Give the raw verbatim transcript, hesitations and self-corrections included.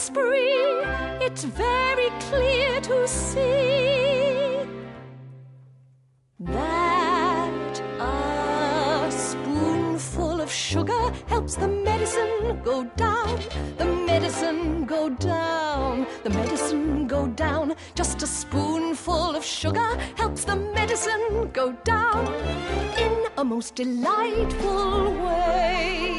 spree, it's very clear to see that a spoonful of sugar helps the medicine go down, the medicine go down, the medicine go down. Just a spoonful of sugar helps the medicine go down in a most delightful way.